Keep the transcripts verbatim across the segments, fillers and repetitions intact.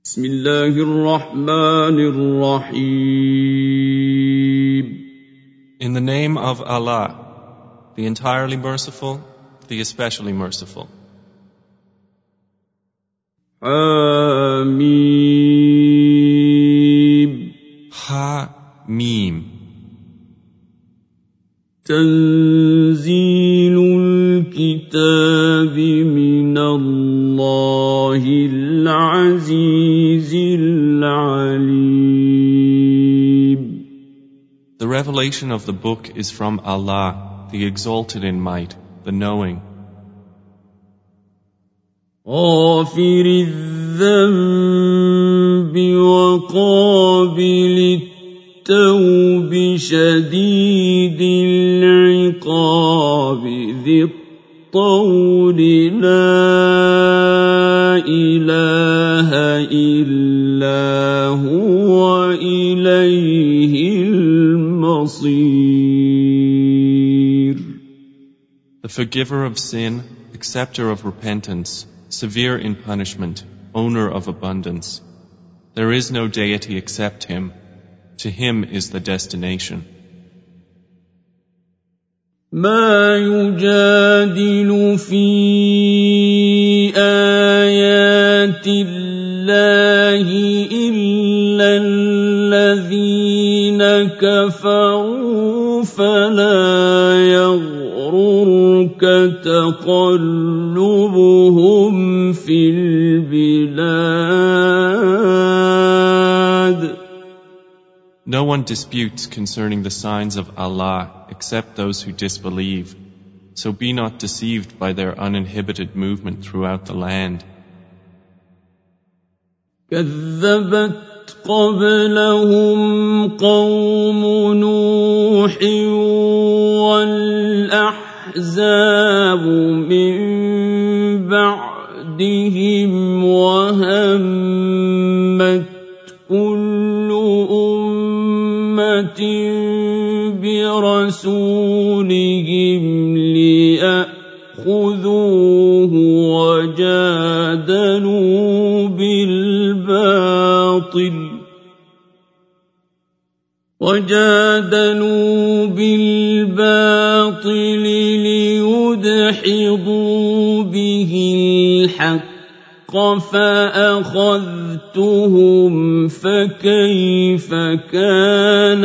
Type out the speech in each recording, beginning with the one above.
بسم الله الرحمن الرحيم. In the name of Allah, the entirely merciful, the especially merciful. حميم. Ha-Mim. تنزيل الكتاب من الله العزيز العليم. The revelation of the book is from Allah, the exalted in might, the knowing. غافر الذنب وقابل التوب شديد العقاب ذي الطول لا إله إلا هو إليه المصير. The forgiver of sin, acceptor of repentance, severe in punishment, owner of abundance. There is no deity except Him. To Him is the destination. ما يجادل في آيات الله إلا الذين كفروا فلا يغررك تقلبهم في البلاد. No one disputes concerning the signs of Allah except those who disbelieve. So be not deceived by their uninhibited movement throughout the land. كذبت قبلهم قوم نوح والأحزاب من بعدهم وهمت كل أمة برسولهم ليأخذوه وجادلوا بالباطل وجادلوا بالباطل ليدحضوا به الحق فأخذتهم فكيف كان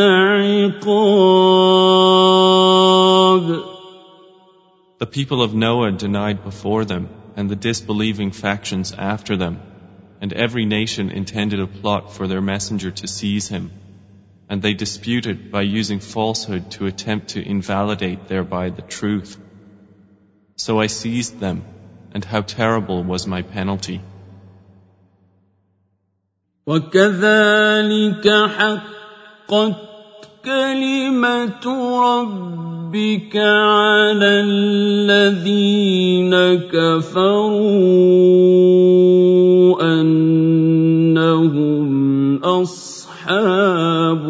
عقاب. The people of Noah denied before them, and the disbelieving factions after them, and every nation intended a plot for their messenger to seize him, and they disputed by using falsehood to attempt to invalidate thereby the truth. So I seized them, and how terrible was my penalty. وكذلك حقت كلمة ربك على الذين كفروا أنهم أصحاب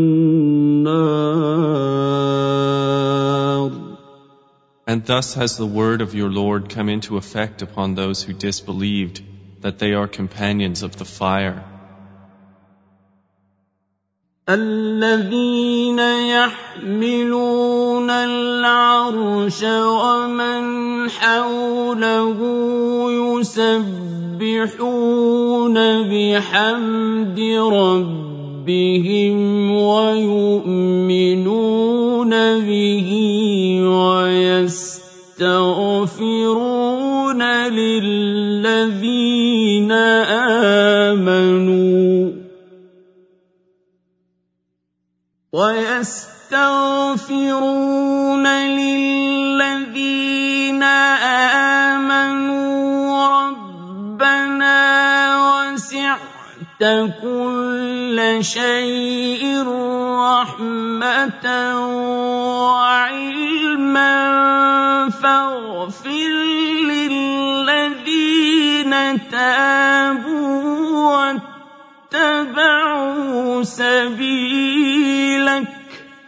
النار. And thus has the word of your Lord come into effect upon those who disbelieved, that they are companions of the fire. الذين يحملون العرش ومن حوله يسبحون بحمد ربهم ويؤمنون به ويستغفرون للذين آمنوا ويستغفرون للذين آمنوا ربنا وسعت كل شيء رحمة وعلما فاغفر للذين تابوا واتبعوا سبيلك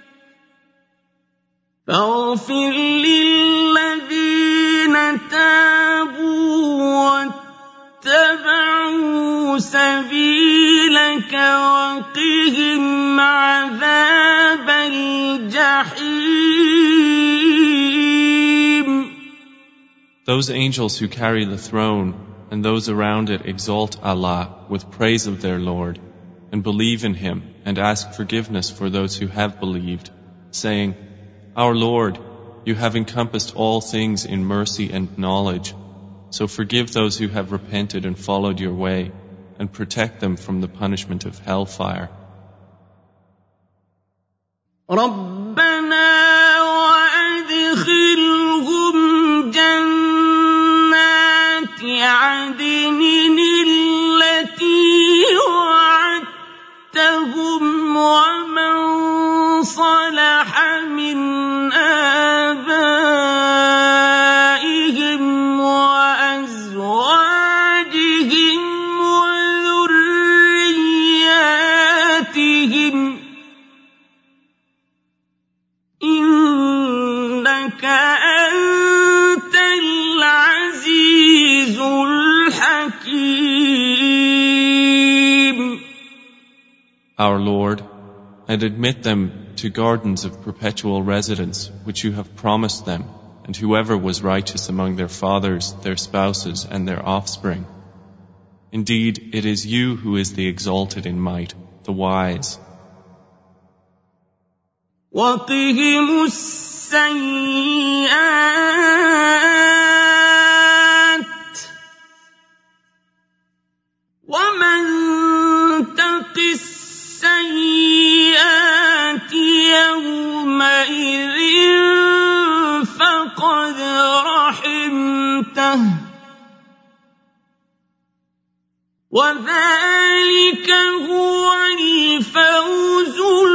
فاغفر للذين تابوا واتبعوا سبيلك وقهم عذاب الجحيم. Those angels who carry the throne and those around it exalt Allah with praise of their Lord and believe in Him and ask forgiveness for those who have believed, saying, Our Lord, you have encompassed all things in mercy and knowledge, so forgive those who have repented and followed your way and protect them from the punishment of hellfire. رَبَّنَا وَأَدْخِلْهُمْ جَنَّاتِ عَدْنٍ الَّتِي وَعَدتَّهُمْ وَمَنْ صَلَحَ مِنْ آبَائِهِمْ وَأَزْوَاجِهِمْ وَذُرِّيَّاتِهِمْ إِنَّكَ أَنْتَ الْعَزِيزُ الْحَكِيمُ. Our Lord, and admit them to gardens of perpetual residence which you have promised them, and whoever was righteous among their fathers, their spouses, and their offspring. Indeed, it is you who is the exalted in might, the wise. وَقِهِمُ السَّيِّئَاتِ وَمَنْ تَقِ السَّيِّئَاتِ يَوْمَئِذٍ فَقَدْ رَحِمْتَهُ وَذَلِكَ هُوَ الْفَوْزُ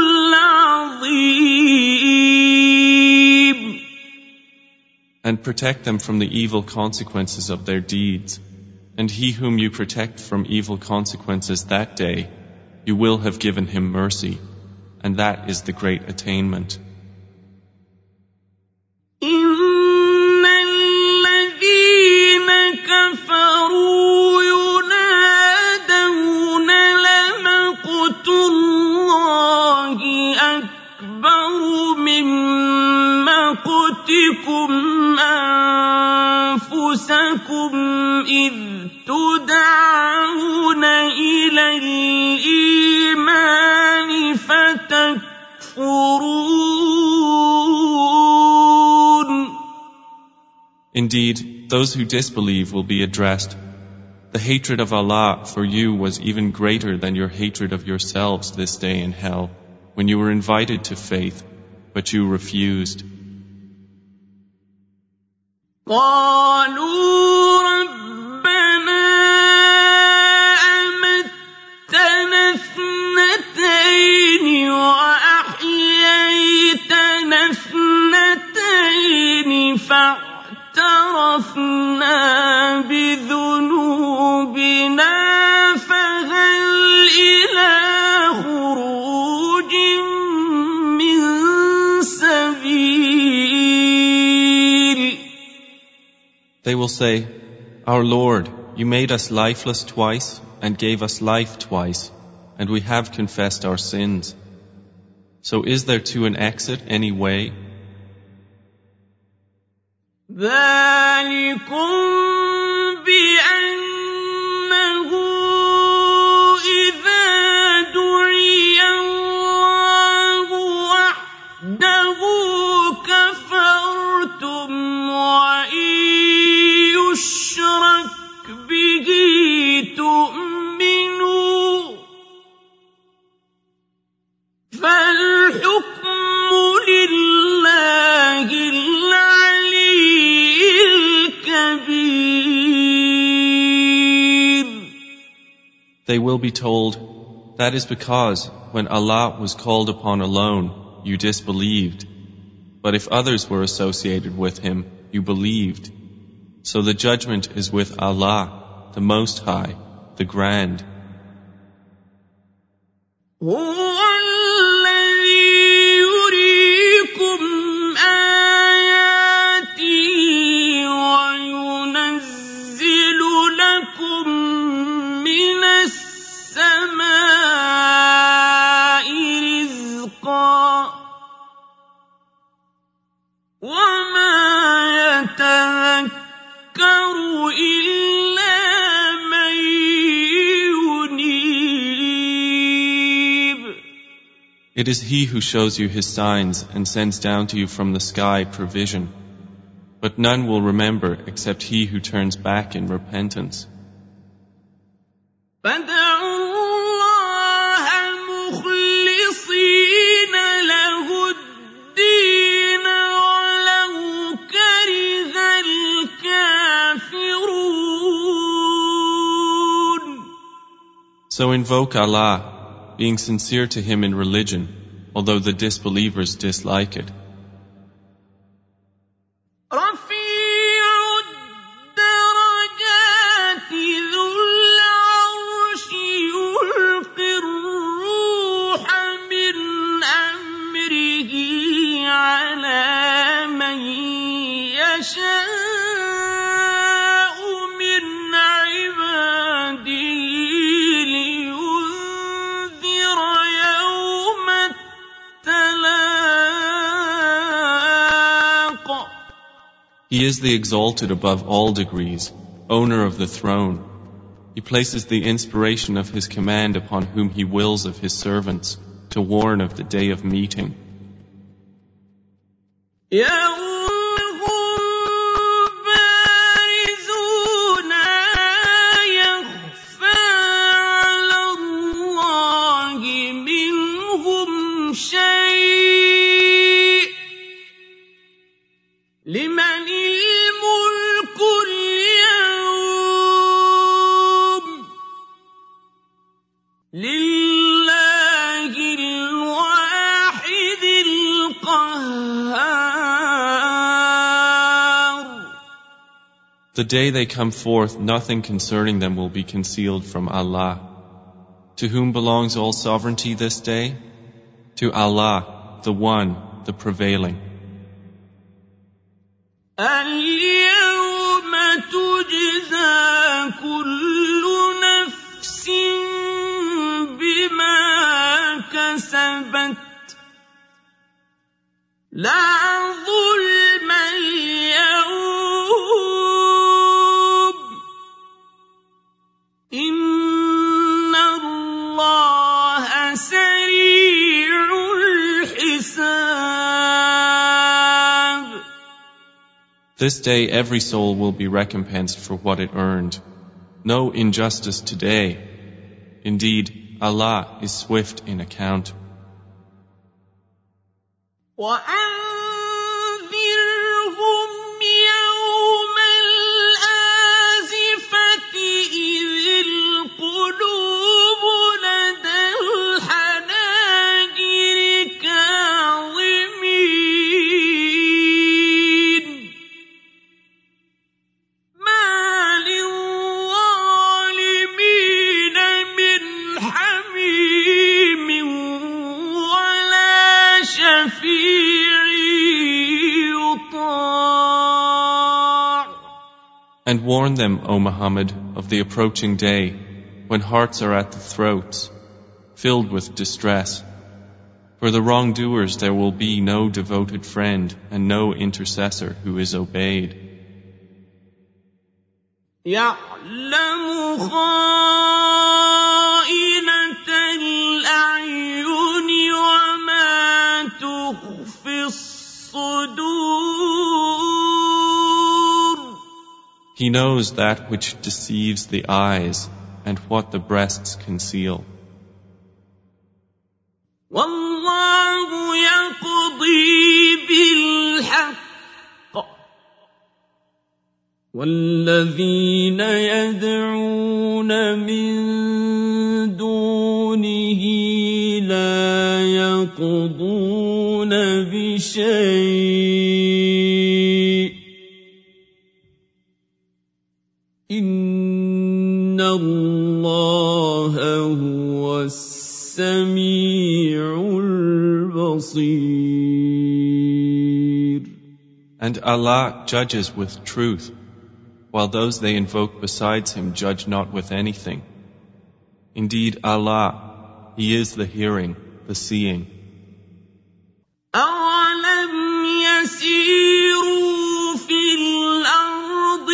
الْعَظِيمُ. And protect them from the evil consequences of their deeds. And he whom you protect from evil consequences that day, you will have given him mercy, and that is the great attainment. إِنَّ الَّذِينَ كَفَرُوا يُنَادَوْنَ لَمَقْتُ اللَّهِ أَكْبَرُ مِن مَّقْتِكُمْ أَنفُسَكُمْ إِذْ تُدْعَوْنَ إِلَى الْإِيمَانِ فَتَكْفُرُونَ. Indeed, those who disbelieve will be addressed, the hatred of Allah for you was even greater than your hatred of yourselves this day in hell, when you were invited to faith, but you refused. قالوا ربنا أمتنا اثنتين وأحييتنا اثنتين فاعترفنا بذنوبنا فهل إلى خروج من سبيل. They will say, Our Lord, you made us lifeless twice and gave us life twice, and we have confessed our sins. So is there to an exit any way? ذلكم بأنه إذا دعي الله وحده كفرتم وإن يشرك به تؤمنوا فالحكم لله العلي الكبير. They will be told, that is because when Allah was called upon alone, you disbelieved. But if others were associated with Him, you believed. So the judgment is with Allah, the Most High, the Grand. هو الذي يريكم آياته وينزل لكم من السماء It is He who shows you His signs and sends down to you from the sky provision. But none will remember except he who turns back in repentance. So invoke Allah, being sincere to Him in religion, although the disbelievers dislike it. He is the exalted above all degrees, owner of the throne. He places the inspiration of His command upon whom He wills of His servants, to warn of the day of meeting. The day they come forth, nothing concerning them will be concealed from Allah. To whom belongs all sovereignty this day? To Allah, the One, the Prevailing. اليوم تجزى كل نفس بما كسبت لا ظلم اليوم إن الله سريع الحساب. This day every soul will be recompensed for what it earned. No injustice today. Indeed, Allah is swift in account. وأنذرهم يوم الآزفة إذ القلوب لدى الحناجر كاظمين ما للظالمين من حميم ولا شفيع. And warn them, O Muhammad, of the approaching day, when hearts are at the throats, filled with distress. For the wrongdoers there will be no devoted friend and no intercessor who is obeyed. يعلم خائنة الأعين وما تخفي الصدور. He knows that which deceives the eyes and what the breasts conceal. والله يقضي بالحق والذين يدعون من دونه لا يقضون بشيء إن الله هو السميع البصير. And Allah judges with truth, while those they invoke besides Him judge not with anything. Indeed, Allah, He is the hearing, the seeing. أَوَلَمْ يَسِيرُوا فِي الْأَرْضِ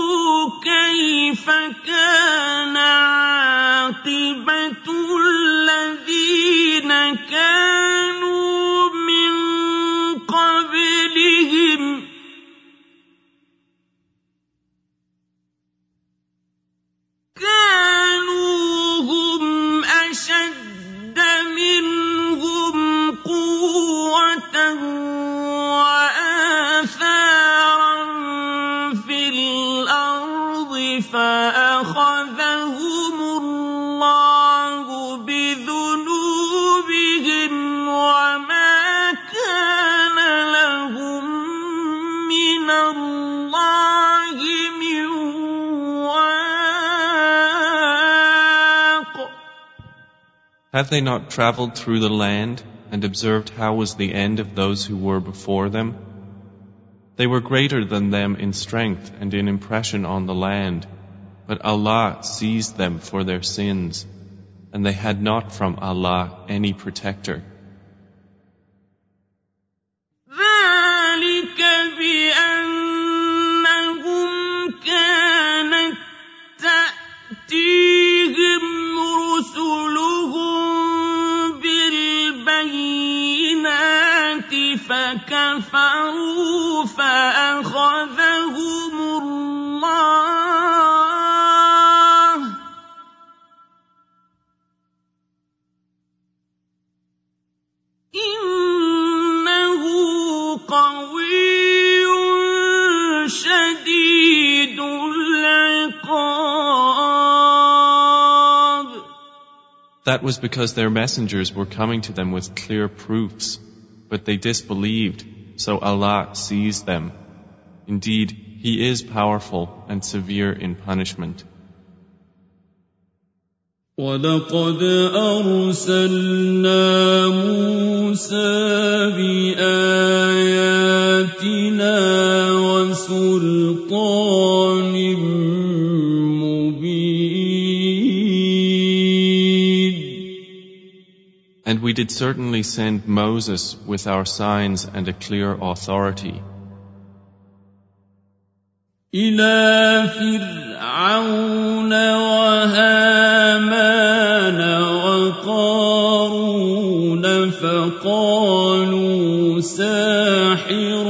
فَيَنظُرُوا كَيْفَ كَانَ عَاقِبَةُ Have they not traveled through the land and observed how was the end of those who were before them? They were greater than them in strength and in impression on the land, but Allah seized them for their sins, and they had not from Allah any protector. ذلك بأنهم كانت تأتيهم رسلهم بالبينات فكفروا فأخذهم الله إنه قوي شديد العقاب. That was because their messengers were coming to them with clear proofs, but they disbelieved, so Allah seized them. Indeed, He is powerful and severe in punishment. وَلَقَدْ أَرْسَلْنَا مُوسَىٰ بِآيَاتِنَا وَسُلْطَانٍ مُّبِينٍ. And we did certainly send Moses with our signs and a clear authority. إِلَىٰ فِرْعَوْنَ وَهَامَانَ وَقَارُونَ فَقَالُوا سَاحِرٌ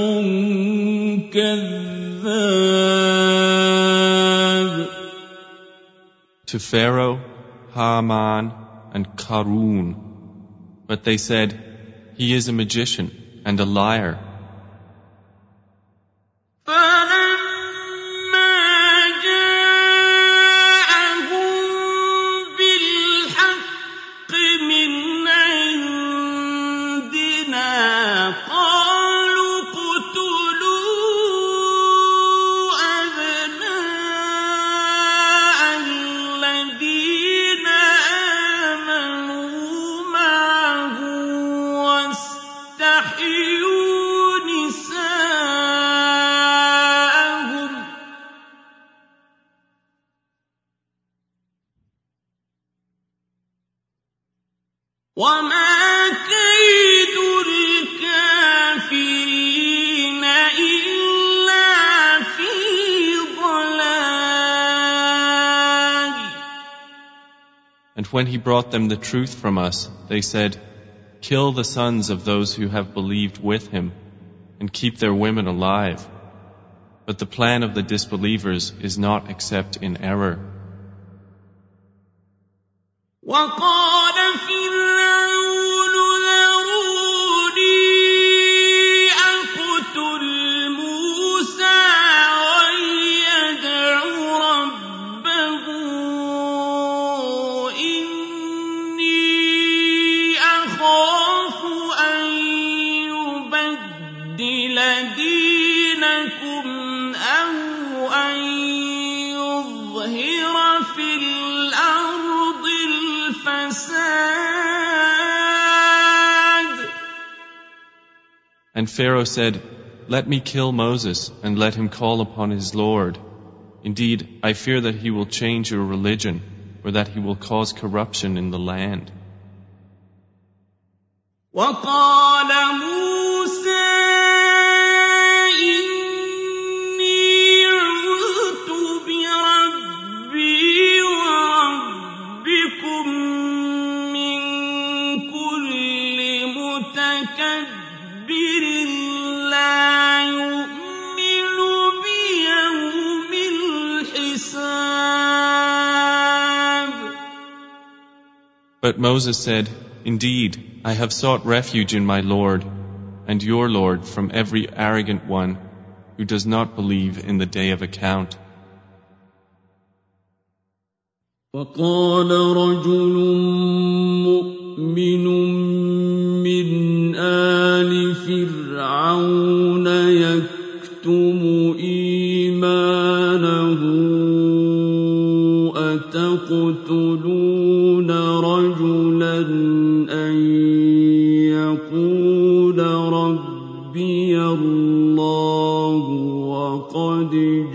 كَذَّابٌ. To Pharaoh, Haman, and Qarun. But they said, he is a magician and a liar. وَمَا كَيْدُ الْكَافِرِينَ إِلَّا فِي ضَلَالٍ. And when he brought them the truth from us, they said, kill the sons of those who have believed with him, and keep their women alive. But the plan of the disbelievers is not except in error. وَقَالَ فِرْعَوْنُ ذَرُونِي أَقْتُلْ مُوسَىٰ وَلْيَدْعُ رَبَّهُ إِنِّي أَخَافُ أَن يُبَدِّلَ دِينَكُمْ أَوْ أَن يُظْهِرَ فِي الْأَرْضِ الْفَسَادَ. And Pharaoh said, let me kill Moses and let him call upon his Lord. Indeed, I fear that he will change your religion, or that he will cause corruption in the land. وَقَالَ مُوسَىٰ إِنِّي عُذْتُ بِرَبِّي وَرَبِّكُم مِّن كُلِّ مُتَكَبِّرٍ لَّا يُؤْمِنُ بِيَوْمِ الْحِسَابِ. But Moses said, indeed, I have sought refuge in my Lord and your Lord from every arrogant one who does not believe in the day of account. وَقَالَ رَجُلٌ مُّؤْمِنٌ مِّنْ آلِ فِرْعَوْنَ يَكْتُمُ إِيمَانَهُ أَتَأْمُرُونَهُ أتقتلون رجلا أن يقول ربي الله وقد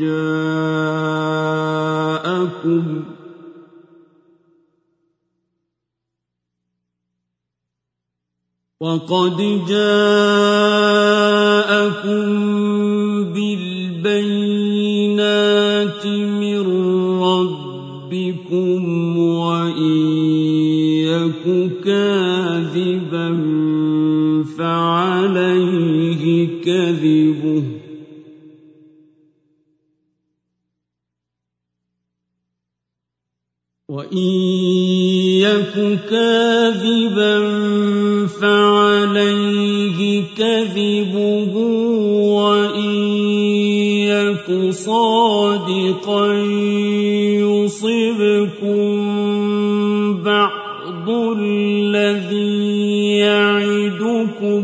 جاءكم وقد جاءكم بالبينات من ربكم وإن يك كاذبا فعليه كذبه وإن يك كاذبا فعليه كذبه وإن يك صادقا يصبكم بعض الذي يعدكم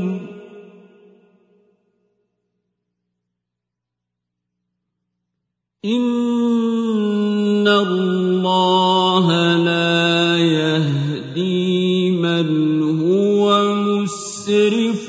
إن الله لا يهدي من هو مسرف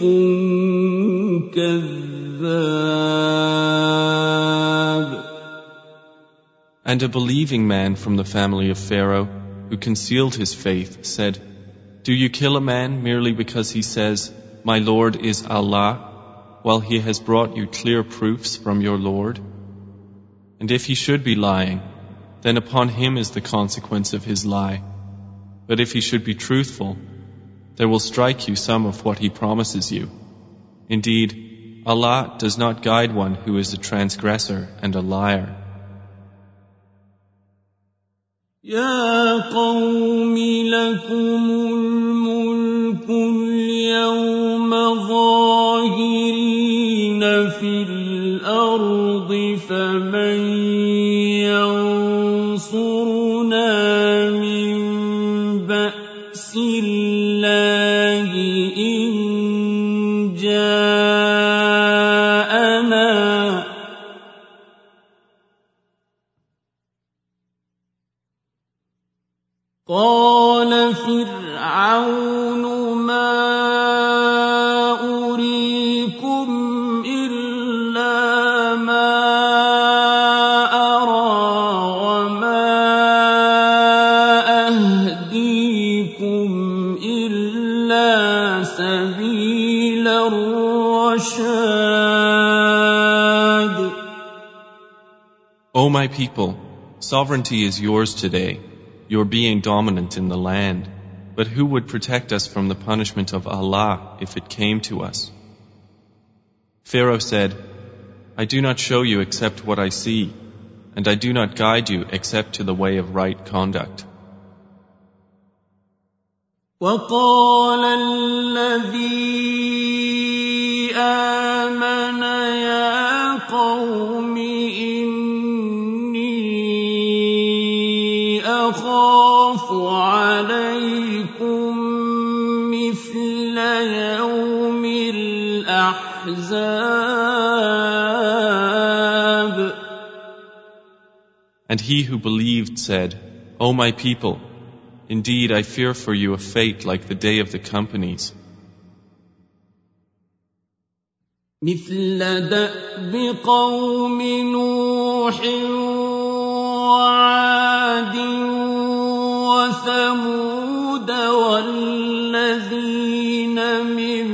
كذاب. And a believing man from the family of Pharaoh, who concealed his faith, said, Do you kill a man merely because he says, My Lord is Allah, while he has brought you clear proofs from your Lord? And if he should be lying, then upon him is the consequence of his lie. But if he should be truthful, there will strike you some of what he promises you. Indeed, Allah does not guide one who is a transgressor and a liar. يا قوم لكم الملك اليوم ظاهرين في الأرض فمن ينصرنا من بأس الله إن جاءنا قال فرعون ما أريكم إلا ما أرى وما أهديكم إلا سبيل الرشاد. O my people, sovereignty is yours today, your being dominant in the land. But who would protect us from the punishment of Allah if it came to us? Pharaoh said, I do not show you except what I see, and I do not guide you except to the way of right conduct. وقال الذي آمن يا قوم إني أخاف عليكم مثل يوم الأحزاب. And he who believed said, O my people, indeed I fear for you a fate like the day of the companies. مثل دأب قوم نوح وعاد وثمود والذين من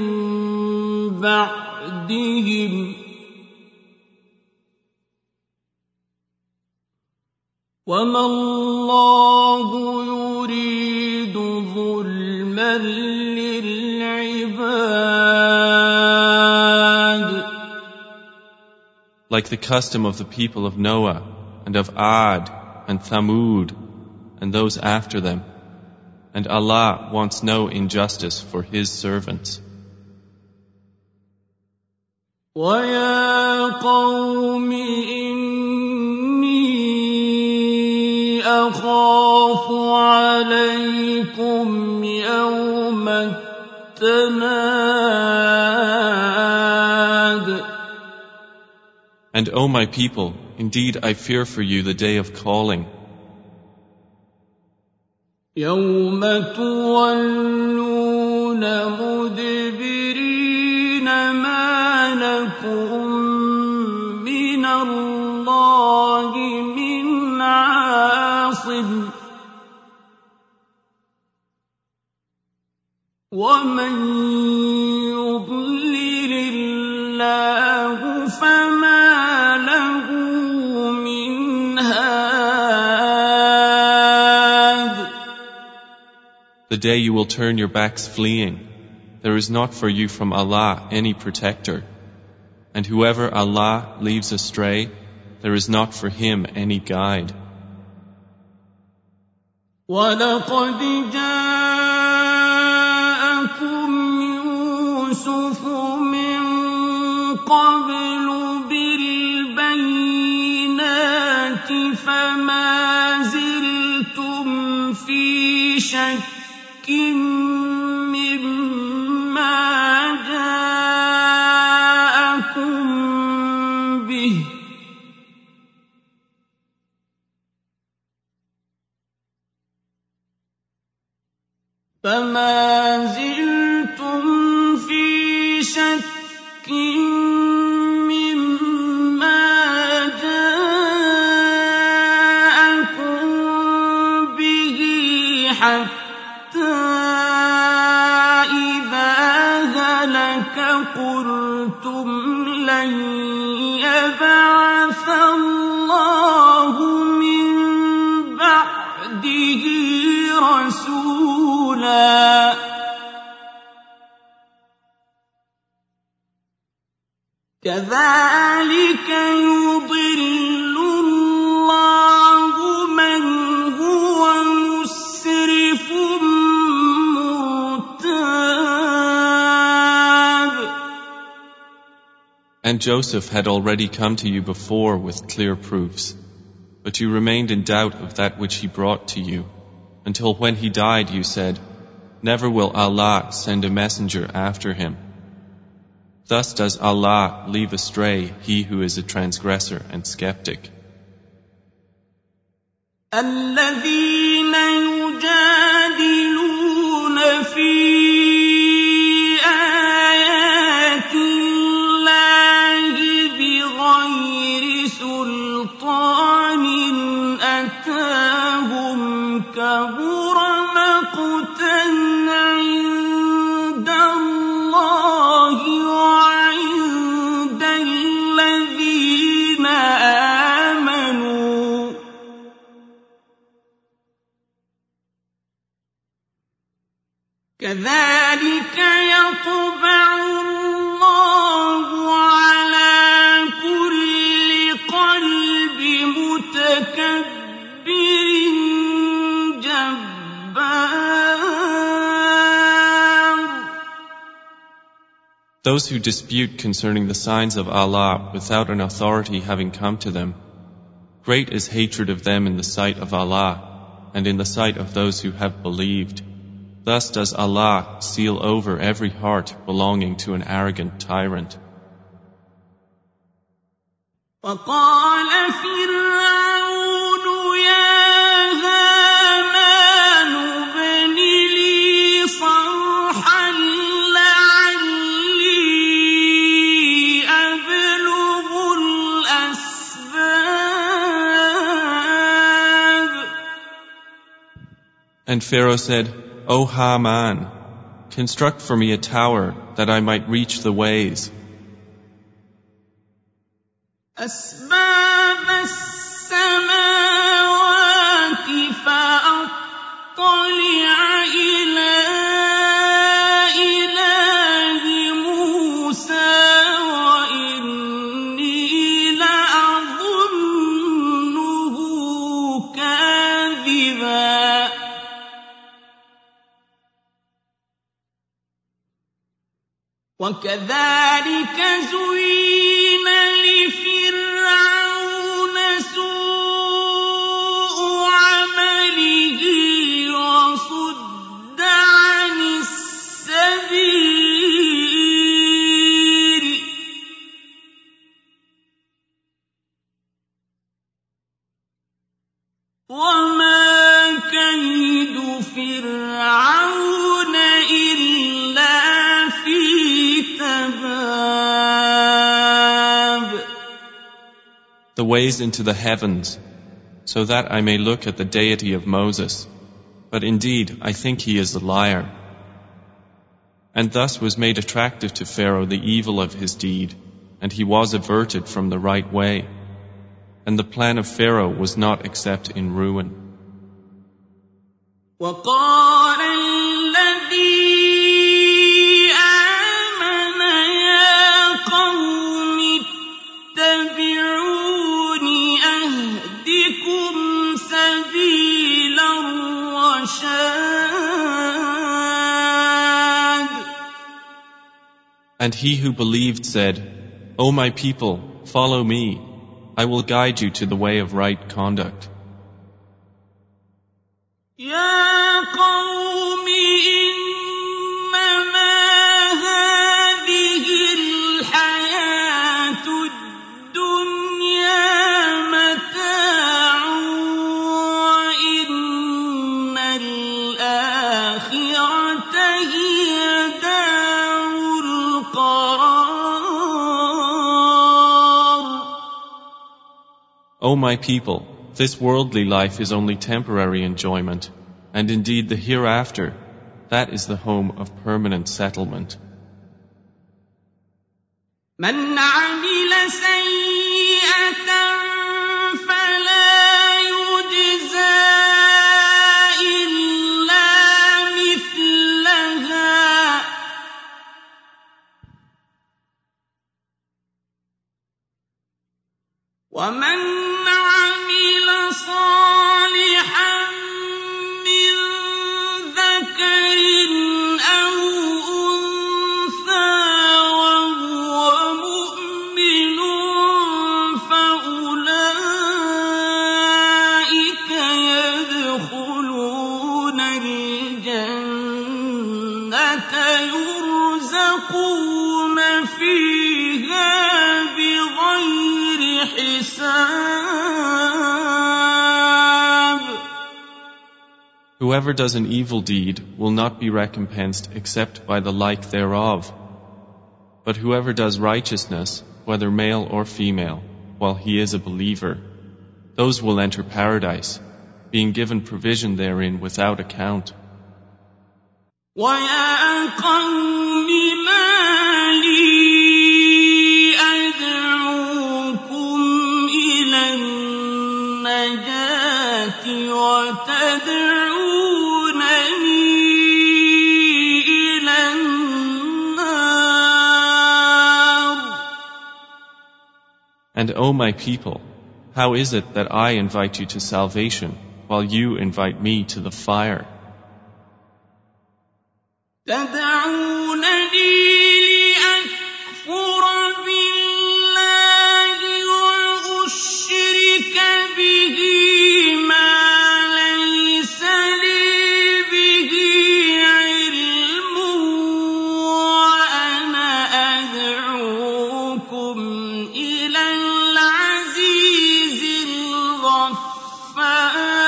بعدهم وما الله يريد ظلما للعباد. Like the custom of the people of Noah and of Ad and Thamud and those after them, and Allah wants no injustice for His servants. وَيَا قَوْمِ إِنِّي أَخَافُ عَلَيْكُمْ يَوْمَ التَّنَادِ. And O my people, indeed I fear for you the day of calling. يوم تولون مدبرين ما لكم من الله من عاصم ومن يضلل الله فما له من هاد. The day you will turn your backs fleeing, there is not for you from Allah any protector. And whoever Allah leaves astray, there is not for him any guide. وَلَقَدْ جَاءَكُمْ يُوسُفُ مِنْ قَبْلُ بِالْبَيِّنَاتِ فَمَا زِلْتُمْ فِي شَكٍّ مِّمَّا جَاءَكُم بِهِ فَمَا زِلْتُمْ فِي شَكٍّ مِّمَّا جَاءَكُم بِهِ حَتَّىٰ إِذَا هَلَكَ قُلْتُمْ لَن يَبْعَثَ اللَّهُ مِن بَعْدِهِ رَسُولًا كَذَٰلِكَ يُضِلُّ اللَّهُ مَنْ هُوَ مُسْرِفٌ مُّرْتَابٌ. And Joseph had already come to you before with clear proofs, but you remained in doubt of that which he brought to you, until when he died you said, "Never will Allah send a messenger after him." Thus does Allah leave astray he who is a transgressor and skeptic. الَّذِينَ يُجَادِلُونَ فِي آيَاتِ اللَّهِ بِغَيْرِ سُلْطَانٍ أَتَاهُمْ كَبُرَ مَقْتًا عِندَ اللَّهِ وَعِندَ الَّذِينَ آمَنُوا كَذَٰلِكَ يَطْبَعُ اللَّهُ عَلَىٰ كُلِّ قَلْبِ مُتَكَبِّرٍ جَبَّارٍ. Those who dispute concerning the signs of Allah without an authority having come to them, great is hatred of them in the sight of Allah and in the sight of those who have believed. Thus does Allah seal over every heart belonging to an arrogant tyrant. وَقَالَ فِرْعَوْنُ يَا هَامَانُ ابْنِ لِي صَرْحًا لَّعَلِّي أَبْلُغُ الْأَسْبَابَ. And Pharaoh said, "O Haman, construct for me a tower that I might reach the ways." أَسْبَابَ السَّمَاوَاتِ فَأَطَّلِعَ إِلَىٰ إِلَٰهِ مُوسَىٰ وَإِنِّي لَأَظُنُّهُ كَاذِبًا. وَكَذَٰلِكَ زُيِّنَ لِفِرْعَوْنَ سُوءُ عَمَلِهِ وَصُدَّ عَنِ السَّبِيلِ وَمَا كَيْدُ the ways into the heavens, so that I may look at the deity of Moses. But indeed, I think he is a liar. And thus was made attractive to Pharaoh the evil of his deed, and he was averted from the right way. And the plan of Pharaoh was not except in ruin. وقال الذي آمن يا قوم اتبعون أهدكم سبيل الرشاد. And he who believed said, O my people, follow me. I will guide you to the way of right conduct. يا قوم إنما هذه الحياة الدنيا متاع وإن الآخرة هي دار القرار. O my people, this worldly life is only temporary enjoyment, and indeed the hereafter, that is the home of permanent settlement. من عمل سيئة فلا يجزى إلا مثلها ومن عمل صالحا من ذكر أو أنثى وهو مؤمن فأولئك يدخلون الجنة يرزقون فيها بغير حساب. Whoever does an evil deed will not be recompensed except by the like thereof. But whoever does righteousness, whether male or female, while he is a believer, those will enter paradise, being given provision therein without account. ويا قوم ما لي أدعوكم إلى النجاة وتدعونني إلى النار. And O my people, how is it that I invite you to salvation, while you invite me to the fire? تدعونني لأكفر بالله وأشرك به ما ليس لي به علم وأنا أدعوكم إلى العزيز الغفار.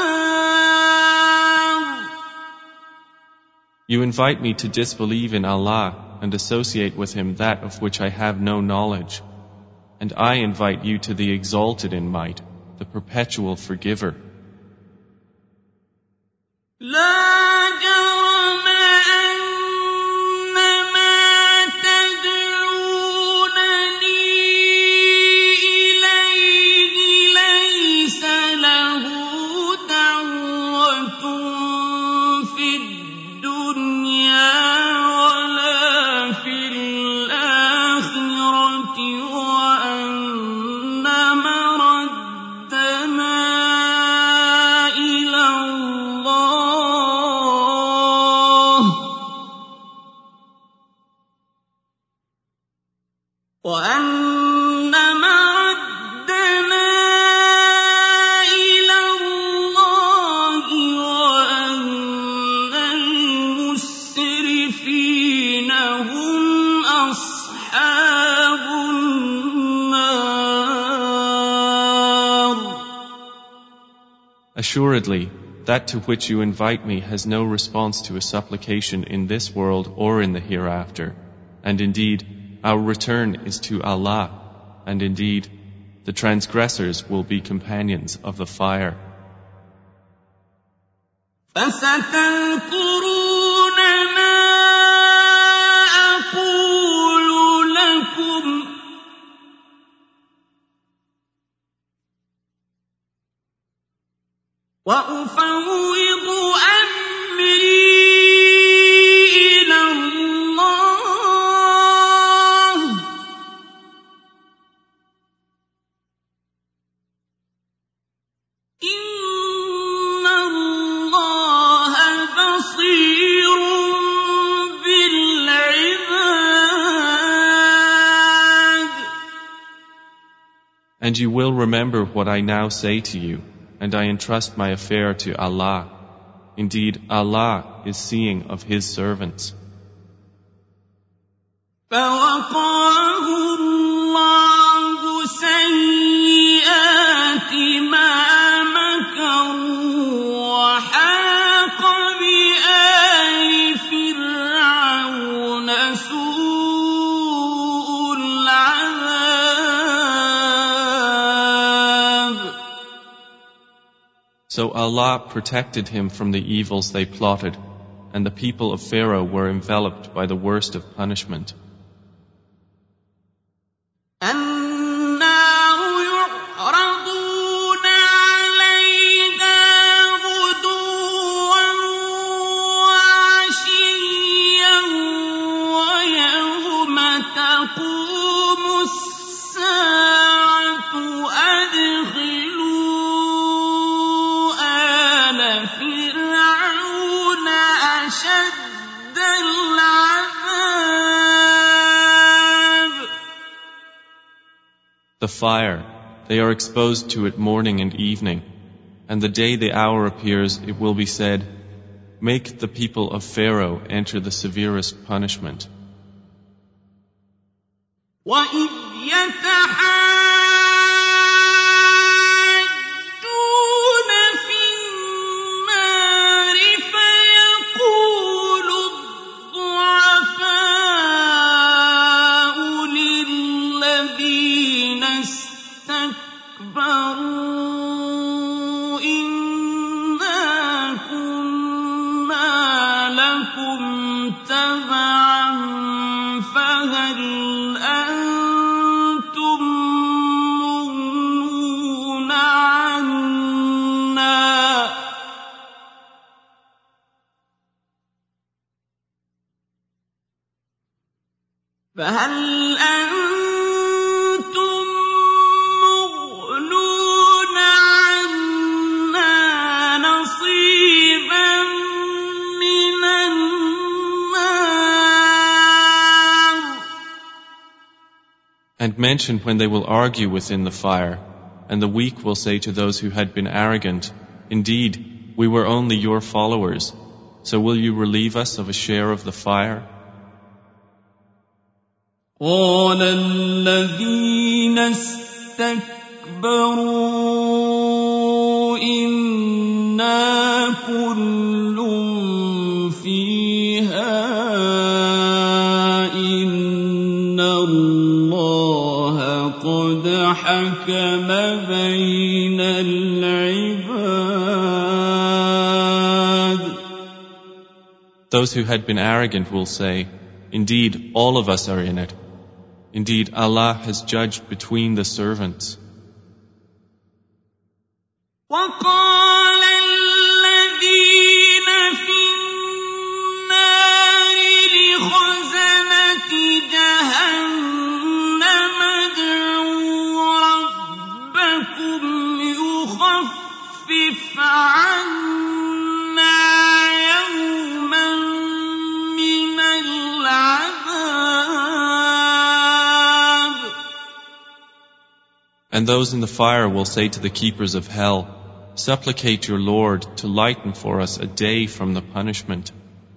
You invite me to disbelieve in Allah and associate with Him that of which I have no knowledge. And I invite you to the exalted in might, the perpetual forgiver. لا جرم أن ما تدعونني إليه ليس له دعوة في الدنيا ولا في الآخرة وأن مردنا إلى الله وأن مردنا إلى الله وأن المسرفين هم أصحاب النار. Assuredly, that to which you invite me has no response to a supplication in this world or in the hereafter. And indeed, our return is to Allah. And indeed, the transgressors will be companions of the fire. فستذكرون ما أقول لكم وأفوض أمري إلى الله إن الله بصير بالعباد. And you will remember what I now say to you, and I entrust my affair to Allah. Indeed, Allah is seeing of His servants. فوقاه الله سيئات ما مكروا وحاق بآل فرعون سوء العذاب. So Allah protected him from the evils they plotted, and the people of Pharaoh were enveloped by the worst of punishment. النار يعرضون عليها غدوا وعشيا ويوم تقوم الساعة أدخلوا آل فرعون أشد العذاب. The fire, they are exposed to it morning and evening, and the day the hour appears, it will be said, make the people of Pharaoh enter the severest punishment. وَإِذْ يَتَحَاجُّونَ فِي النَّارِ فَيَقُولُ الضُّعَفَاءُ لِلَّذِينَ اسْتَكْبَرُوا إِنَّا كُنَّا لَكُمْ تَبَعًا فَهَلْ أَنتُم مُّغْنُونَ عَنَّا فَهَلْ أَنتُم مُّغْنُونَ عَنَّا نَصِيبًا مِّنَ النَّارِ. And mention when they will argue within the fire, and the weak will say to those who had been arrogant, indeed, we were only your followers, so will you relieve us of a share of the fire? قَالَ الَّذِينَ اسْتَكْبَرُوا إِنَّا كُلٌّ فِيهَا إِنَّ اللَّهَ قَدْ حَكَمَ بَيْنَ الْعِبَادِ. Those who had been arrogant will say, indeed, all of us are in it. Indeed, Allah has judged between the servants. وَقَالَ الَّذِينَ فِي النَّارِ لِخَزَنَةِ جَهَنَّمَ ادْعُوا رَبَّكُمْ يُخَفِّفْ عَنَّا يَوْمًا مِّنَ الْعَذَابِ. And those in the fire will say to the keepers of hell, supplicate your Lord to lighten for us a day from the punishment.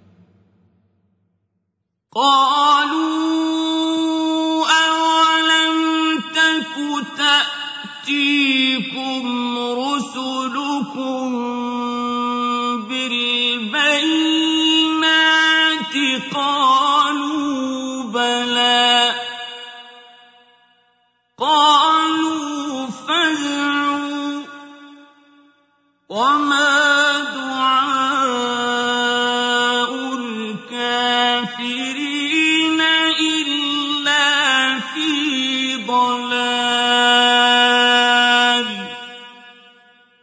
قَالُوا أَوَلَمْ تَكُ تَأْتِيكُمْ رُسُلُكُم بِالْبَيِّنَاتِ قَالُوا بَلَىٰ قَالُوا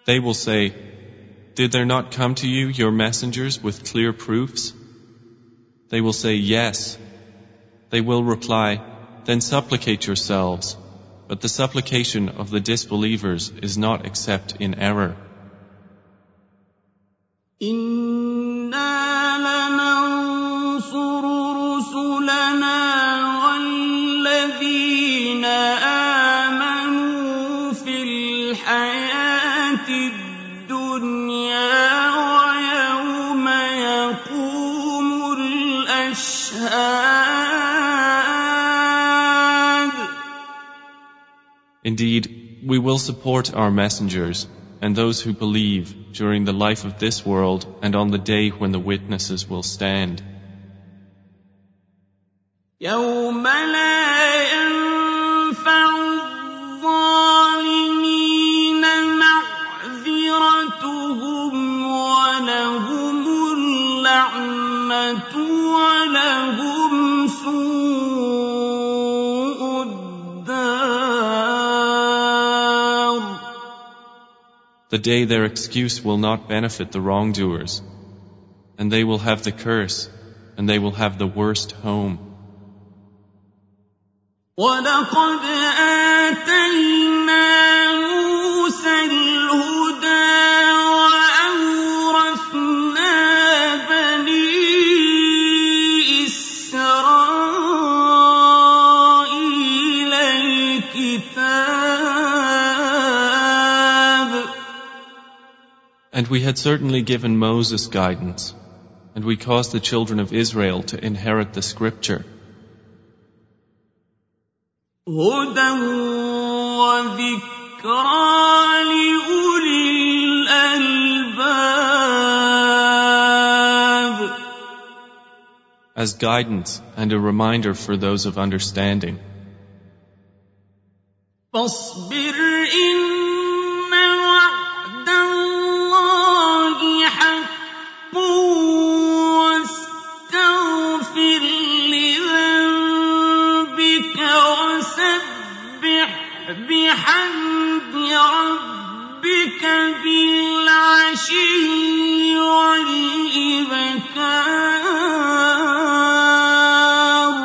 They will say, "Did there not come to you your messengers with clear proofs?" They will say, "Yes." They will reply, "Then supplicate yourselves." But the supplication of the disbelievers is not except in error. إِنَّا لَنَنصُرُ رُسُلَنَا وَالَّذِينَ آمَنُوا فِي الْحَيَاةِ الدُّنْيَا وَيَوْمَ يَقُومُ الْأَشْهَادُ. Indeed, we will support our messengers and those who believe during the life of this world and on the day when the witnesses will stand. يَوْمَ لَا يَنفَعُ الظَّالِمِينَ مَعْذِرَتُهُمْ وَلَهُمُ اللَّعْنَةُ وَلَهُمْ سُوءُ الدَّارِ. The day their excuse will not benefit the wrongdoers, and they will have the curse, and they will have the worst home. وَلَقَدْ آتَيْنَا مُوسَى الْهُدَىٰ وَأَوْرَثْنَا بَنِي إِسْرَائِيلَ الْكِتَابَ. And we had certainly given Moses guidance, and we caused the children of Israel to inherit the scripture. هُدًى وَذِكْرَىٰ لِأُولِي الْأَلْبَابِ. As guidance and a reminder for those of understanding. فاصبر إن وعد الله حق واستغفر لذنبك وسبح بحمد ربك بالعشي والإبكار.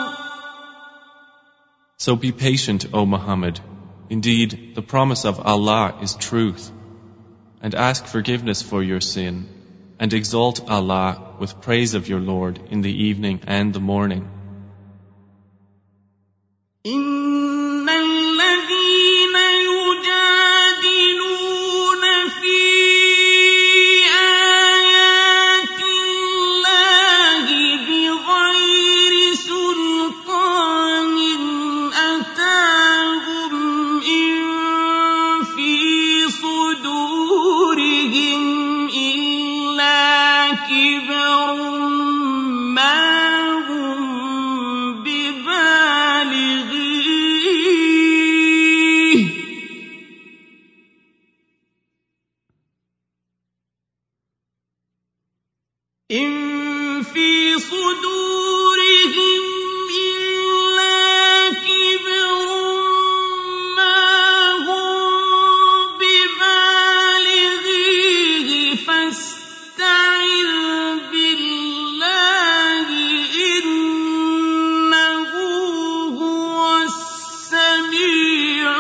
So be patient, O Muhammad. Indeed, the promise of Allah is truth. And ask forgiveness for your sin, and exalt Allah with praise of your Lord in the evening and the morning. إِنَّ الَّذِينَ يُجَادِلُونَ فِي آيَاتِ اللَّهِ بِغَيْرِ سُلْطَانٍ أَتَاهُمْ إِن فِي صُدُورِهِمْ إِلَّا كِبْرٌ مَّا هُم بِبَالِغِيهِ إِن فِي صُدُورِهِمْ إِلَّا كِبْرٌ مَّا هُم بِبَالِغِيهِ فَاسْتَعِذْ بِاللَّهِ إِنَّهُ هُوَ السَّمِيعُ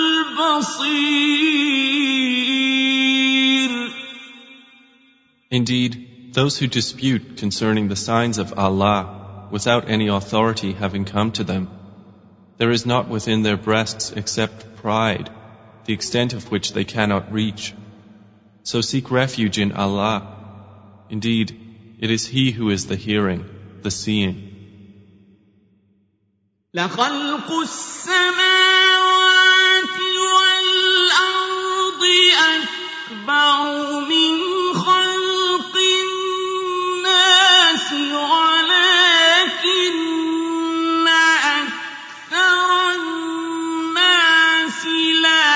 الْبَصِيرُ. Indeed, those who dispute concerning the signs of Allah without any authority having come to them, there is not within their breasts except pride, the extent of which they cannot reach. So seek refuge in Allah. Indeed, it is He who is the hearing, the seeing. لَخَلْقُ السَّمَاوَاتِ وَالْأَرْضِ أَكْبَرُ مِنْ خَلْقِ النَّاسِ وَلَكِنَّ أَكْثَرَ النَّاسِ لَا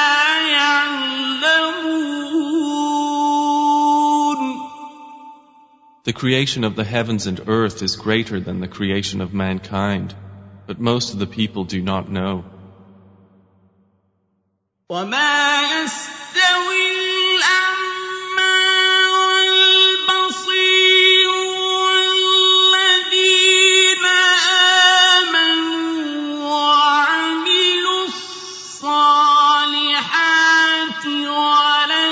يَعْلَمُونَ. The creation of the heavens and earth is greater than the creation of mankind, but most of the people do not know. وما يستوي الأعمى والبصير والذين آمنوا وعملوا الصالحات ولا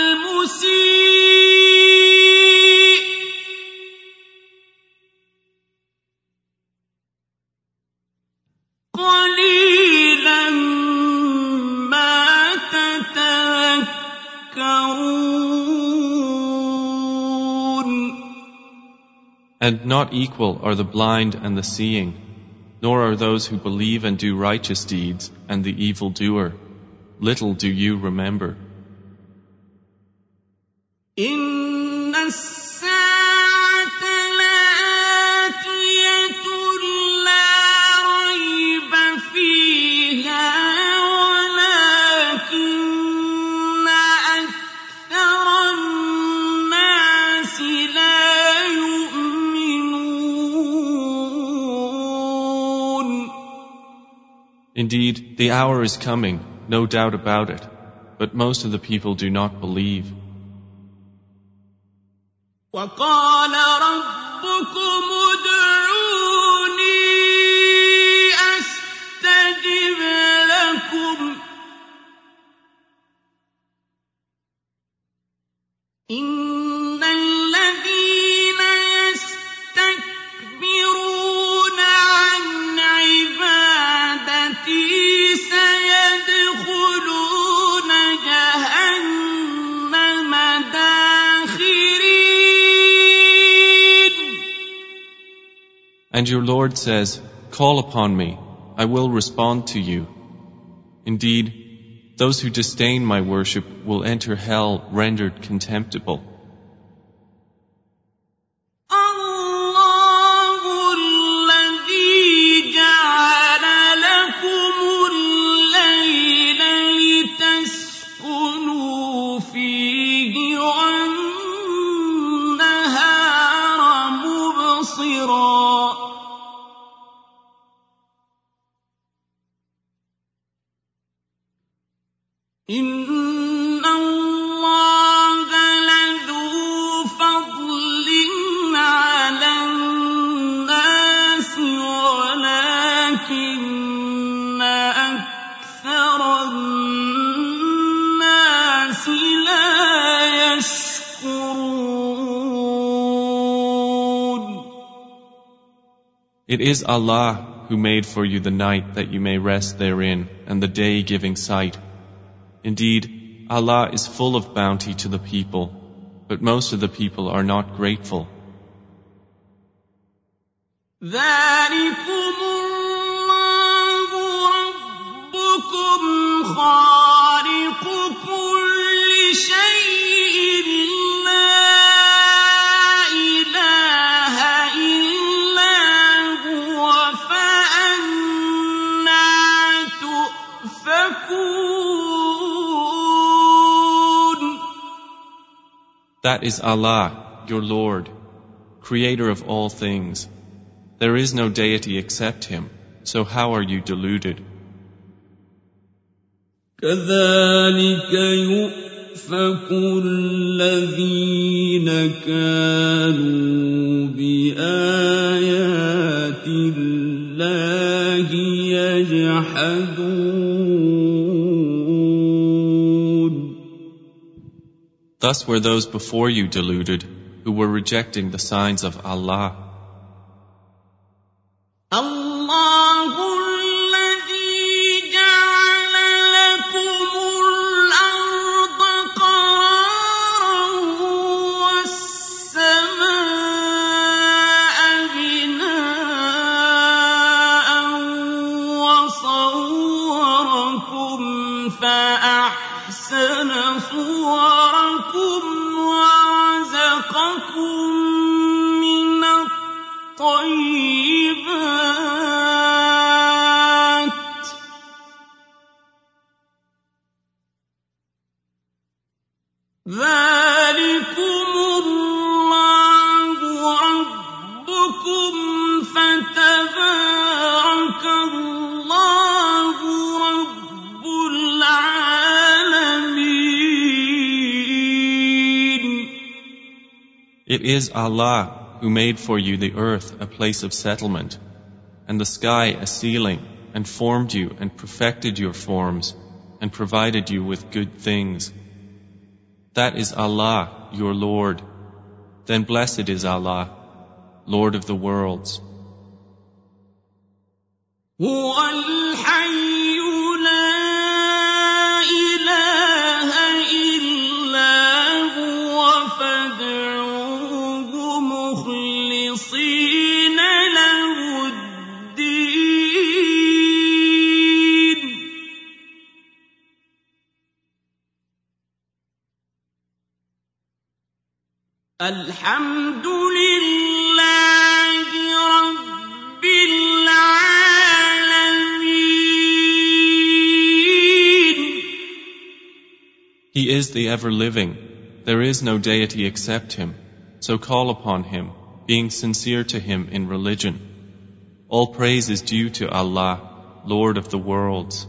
المسيء قليلا ما تتذكرون. And not equal are the blind and the seeing, nor are those who believe and do righteous deeds and the evildoer. Little do you remember. إن الساعة لآتية لا ريب فيها ولكن أكثر الناس لا يؤمنون. Indeed, the hour is coming, no doubt about it, but most of the people do not believe. وقال ربكم ادعوني أستجب لكم إن الذين يستكبرون عن عبادتي سيدخلون جهنم داخرين. And your Lord says, call upon me, I will respond to you. Indeed, those who disdain my worship will enter hell rendered contemptible. الله الذي جعل لكم الليل لتسكنوا فيه والنهار مبصرا إن الله لذو فضل على الناس ولكن أكثر الناس لا يشكرون. It is Allah who made for you the night that you may rest therein, and the day giving sight. Indeed, Allah is full of bounty to the people, but most of the people are not grateful. ذلكم الله ربكم خالق كل شيء لا إله إلا هو فأنى تؤفكون. That is Allah, your Lord, creator of all things. There is no deity except Him, so how are you deluded? كذلك يؤفك الذين كانوا بآيات الله يجحدون. Thus were those before you deluded, who were rejecting the signs of Allah. الله الذي جعل لكم الأرض قرارا والسماء بناء وصوركم فأحسن صوركم ورزقكم من الطيبات It is Allah who made for you the earth a place of settlement, and the sky a ceiling, and formed you and perfected your forms, and provided you with good things. That is Allah, your Lord. Then blessed is Allah, Lord of the worlds. هو الحي لا إله إلا هو فادعوه مخلصين له الدين الحمد لله رب العالمين. He is the ever-living. There is no deity except Him. So call upon Him, being sincere to Him in religion. All praise is due to Allah, Lord of the worlds.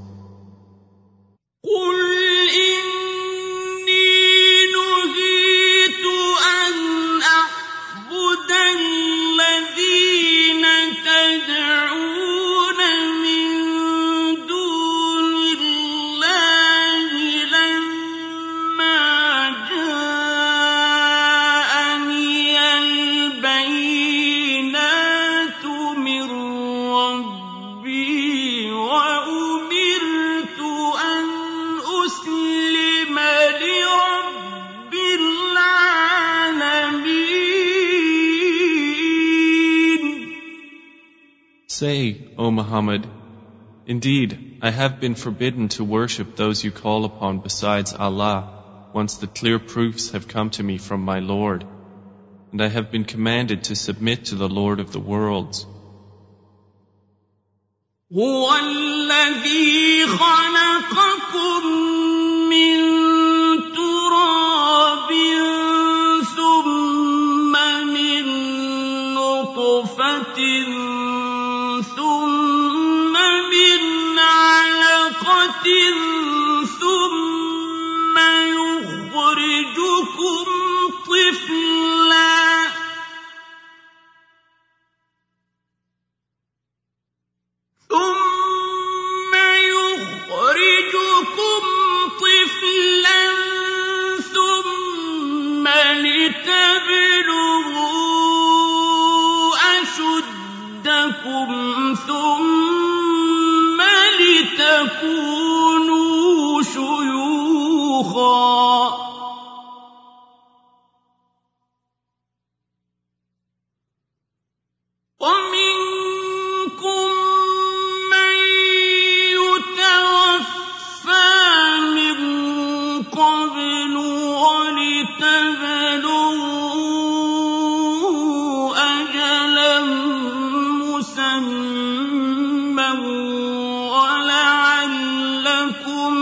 Say, O Muhammad, indeed, I have been forbidden to worship those you call upon besides Allah, once the clear proofs have come to me from my Lord, and I have been commanded to submit to the Lord of the worlds. هو الذي خلقكم من تراب ثم من نطفة ثم من علقة ثم يخرجكم طفلا ثم يخرجكم طفلا ثم لتبلغوا أشدكم ثم لتكونوا شيوخا ومنكم من يتوفى من قبل ولتبلغوا أجلا مسمى ولعلكم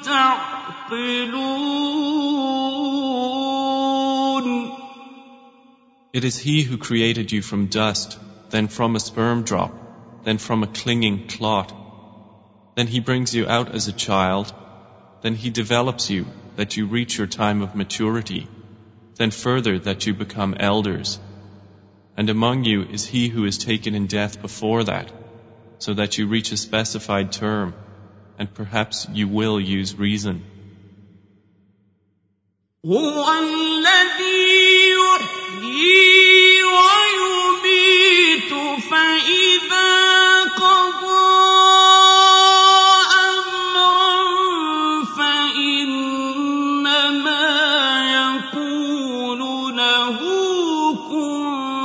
تعقلون. It is He who created you from dust, then from a sperm drop, then from a clinging clot. Then He brings you out as a child, then He develops you that you reach your time of maturity, then further that you become elders. And among you is he who is taken in death before that, so that you reach a specified term, and perhaps you will use reason. هو الذي يحيي ويميت فإذا قضى أمرا فإنما يقول له كن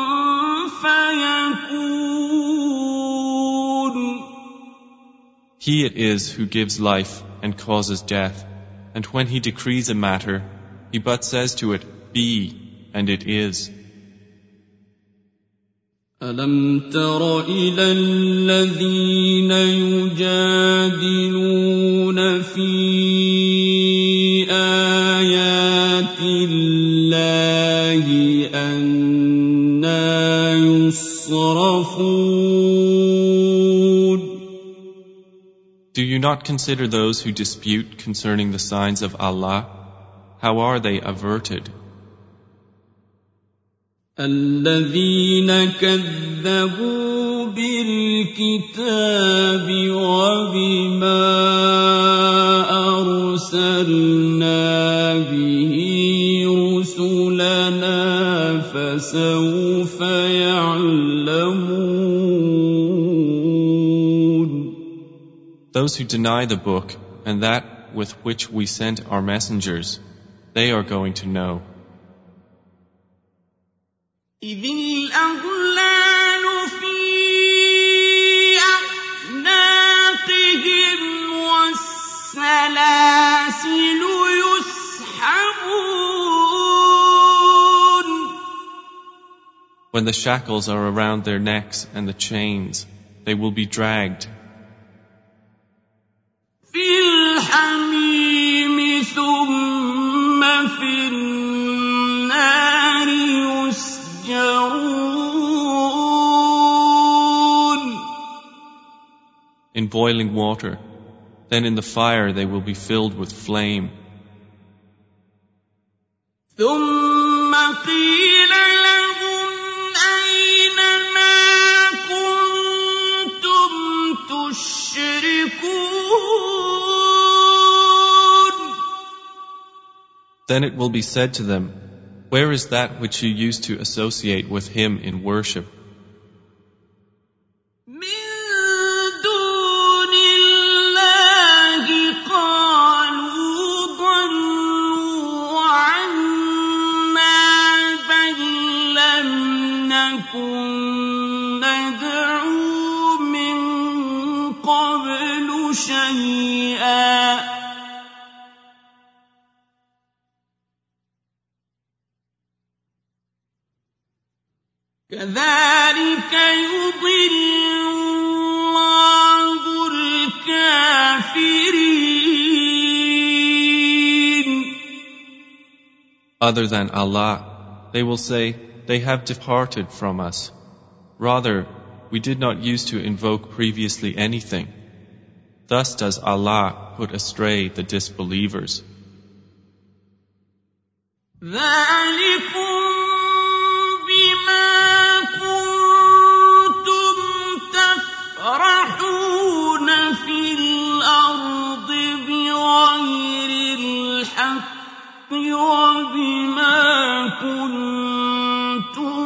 فيكون. He it is who gives life and causes death, and when He decrees a matter, He but says to it, be, and it is. ألم تر إلى الذين يجادلون في آيات الله أنى يصرفون. Do you not consider those who dispute concerning the signs of Allah? How are they averted? الذين كذبوا بالكتاب وبما أرسلنا به رسلنا فسوف يعلمون. Those who deny the book and that with which we sent our messengers, they are going to know. إذ الأغلال في أعناقهم والسلاسل يسحبون. When the shackles are around their necks and the chains, they will be dragged. في الحميم ثم في النار يسجرون. In boiling water, then in the fire they will be filled with flame. ثم قيل لهم أين ما كنتم تشركون. Then it will be said to them, where is that which you used to associate with him in worship? كذلك يضل الله الكافرين. Other than Allah, they will say, they have departed from us. Rather, we did not use to invoke previously anything. Thus does Allah put astray the disbelievers. تفرحون في الأرض بغير الحق وبما كنتم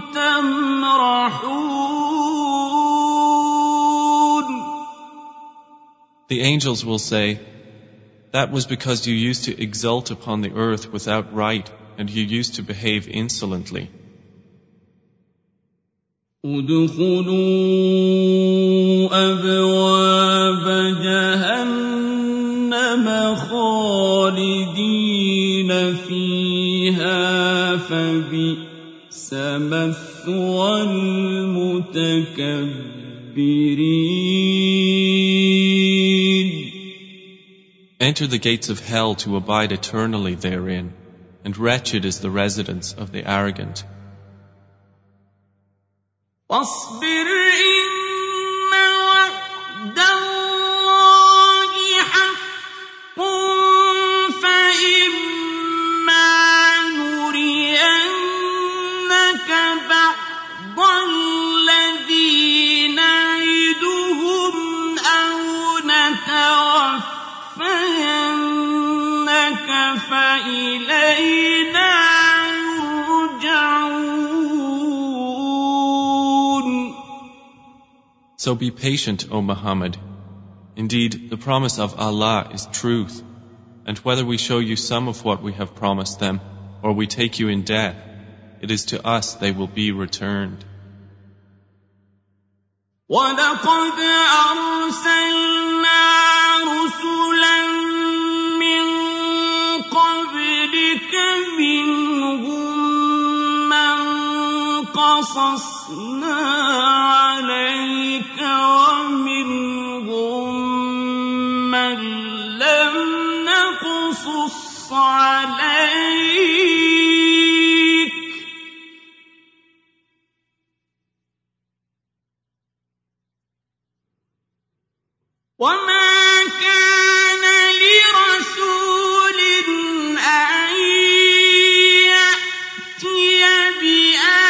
تمرحون. The angels will say, that was because you used to exult upon the earth without right, and you used to behave insolently. ادخلوا أبواب جهنم خالدين فيها فبئس مثوى المتكبرين. Enter the gates of hell to abide eternally therein, and wretched is the residence of the arrogant. واصبر إن وعد الله حق فإما نرينك بعض الذي نعدهم أو نتوفينك فإلينا So be patient, O Muhammad. Indeed, the promise of Allah is truth, and whether we show you some of what we have promised them, or we take you in death, it is to us they will be returned. وَلَقَدْ أَرْسَلْنَا رُسُلًا مِّن قَبْلِكَ مِنْهُم مَّن قَصَصْنَا عليك ومنهم من لم نقصص عليك وما كان لرسول أن يأتي بآية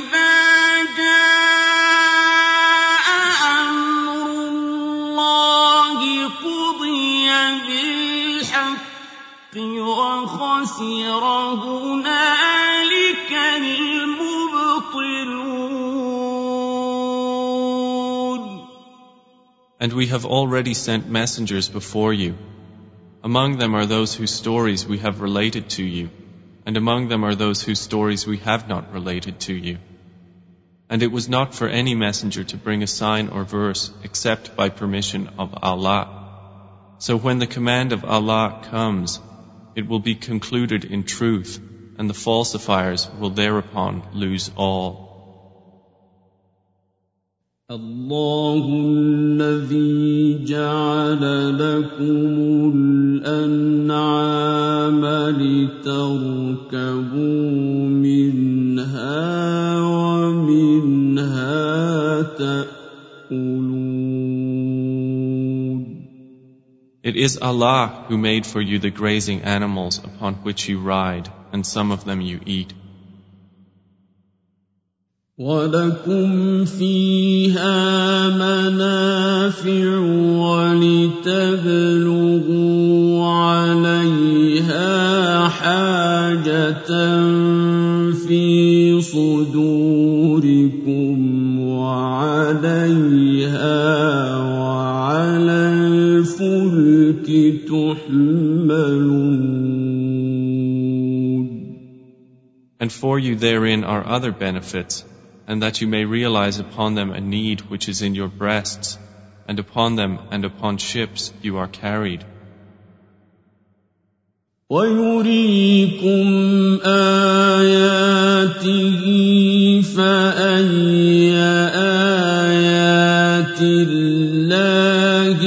وَإِذَا جَاءَ أَمْرُ اللَّهِ قُضِيَ بِالْحَقِّ وَخَسِرَ هُنَالِكَ الْمُبْطِلُونَ. And we have already sent messengers before you. Among them are those whose stories we have related to you, and among them are those whose stories we have not related to you. And it was not for any messenger to bring a sign or verse except by permission of Allah. So when the command of Allah comes, it will be concluded in truth, and the falsifiers will thereupon lose all. الله الذي جعل لكم الأنعام لتركبوا منها ومنها تأكلون. It is Allah who made for you the grazing animals upon which you ride, and some of them you eat. وَلَكُمْ فِيهَا مَنَافِعُ وَلِتَبْلُغُوا عَلَيْهَا حَاجَةً فِي صُدُورِكُمْ وَعَلَيْهَا وَعَلَى الْفُلْكِ تُحْمَلُونَ. And for you therein are other benefits, and that you may realize upon them a need which is in your breasts, and upon them and upon ships you are carried. وَيُرِيكُمْ آيَاتِهِ فَأَيَّ آيَاتِ اللَّهِ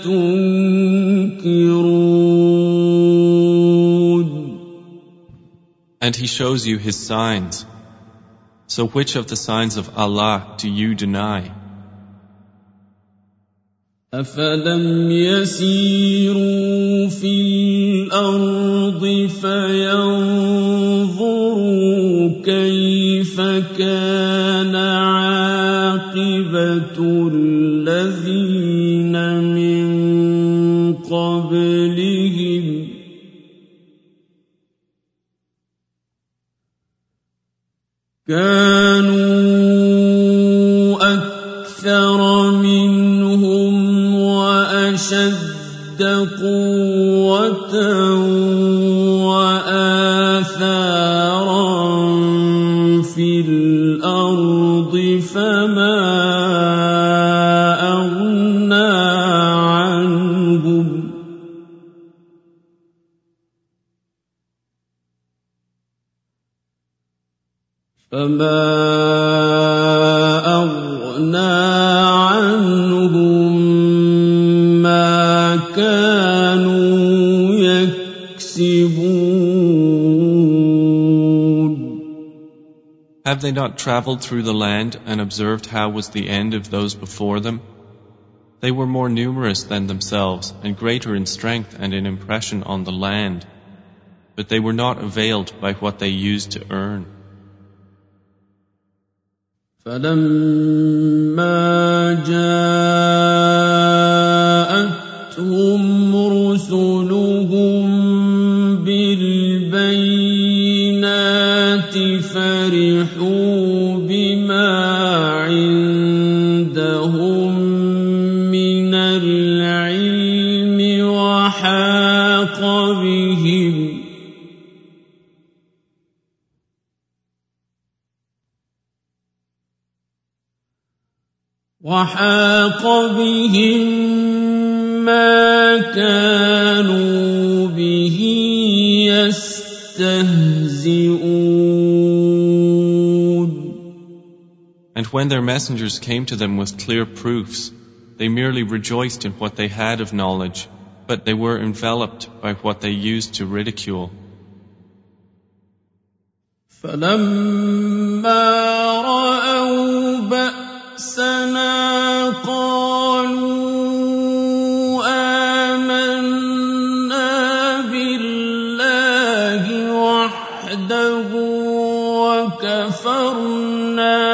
تُنكِرُونَ. And He shows you His signs. So which of the signs of Allah do you deny? أَفَلَمْ يَسِيرُوا فِي الْأَرْضِ فَيَنظُرُوا كَيْفَ كَانَ عَاقِبَةُ الَّذِينَ مِن قَبْلِهِمْ كانوا أكثر منهم وأشد قوة وآثارا في الأرض فما أغنى عنهم فما أغنى عنهم ما كانوا يكسبون. Have they not traveled through the land and observed how was the end of those before them? They were more numerous than themselves and greater in strength and in impression on the land, but they were not availed by what they used to earn. فَلَمَّا جَاءَتْهُمْ رُسُلُهُم بِالْبَيِّنَاتِ فَرِحُوا بِمَا عِندَهُم مِّنَ الْعِلْمِ وَحَاقَ بِهِمْ وحاق بهم ما كانوا به يستهزئون. And when their messengers came to them with clear proofs, they merely rejoiced in what they had of knowledge, but they were enveloped by what they used to ridicule. فَلَمَّا رَأَوْا بَأْسَنَا قَالُوا آمَنَّا بِاللَّهِ وَحْدَهُ وَكَفَرْنَا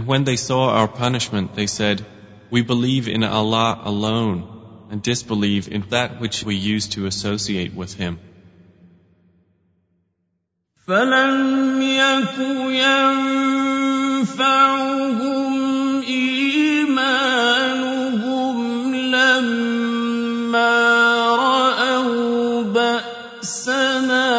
when they saw our punishment, they said, "We believe in Allah alone and disbelieve in that which we used to associate with Him." فَلَمْ يَكُ يَنفَعُهُمْ إِيمَانُهُمْ لَمَّا رَأَوْا بَأْسَنَا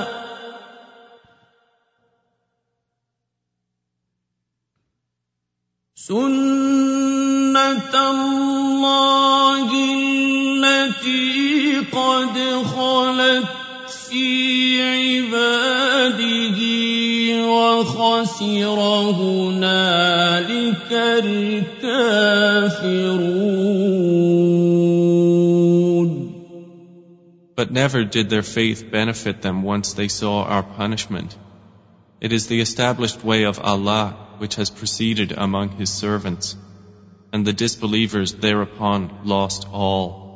سُنَّةَ اللَّهِ الَّتِي قَدْ خَلَتْ فِي عِبَادِهِ وَخَسِرَ هُنَالِكَ الْكَافِرُونَ. But never did their faith benefit them once they saw our punishment. It is the established way of Allah which has proceeded among His servants, and the disbelievers thereupon lost all.